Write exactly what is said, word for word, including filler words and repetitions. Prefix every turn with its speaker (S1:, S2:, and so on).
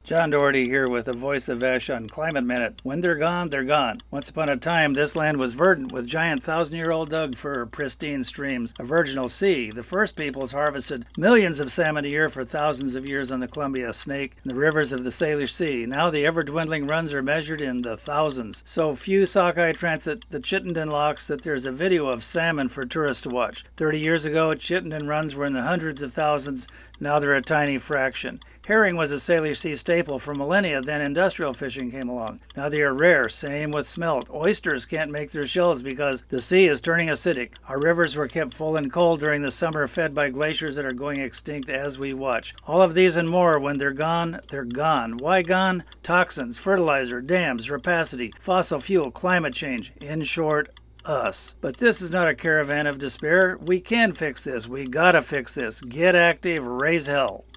S1: John Doherty here with the Voice of Vesh on Climate Minute. When they're gone, they're gone. Once upon a time, this land was verdant with giant thousand-year-old Doug fir, pristine streams, a virginal sea. The first peoples harvested millions of salmon a year for thousands of years on the Columbia, Snake, and the rivers of the Salish Sea. Now the ever-dwindling runs are measured in the thousands. So few sockeye transit the Chittenden locks that there's a video of salmon for tourists to watch. Thirty years ago, Chittenden runs were in the hundreds of thousands. Now they're a tiny fraction. Herring was a Salish Sea staple for millennia, then industrial fishing came along. Now they are rare, same with smelt. Oysters can't make their shells because the sea is turning acidic. Our rivers were kept full and cold during the summer, fed by glaciers that are going extinct as we watch. All of these and more, when they're gone, they're gone. Why gone? Toxins, fertilizer, dams, rapacity, fossil fuel, climate change. In short, us. But this is not a caravan of despair. We can fix this. We gotta fix this. Get active, raise hell.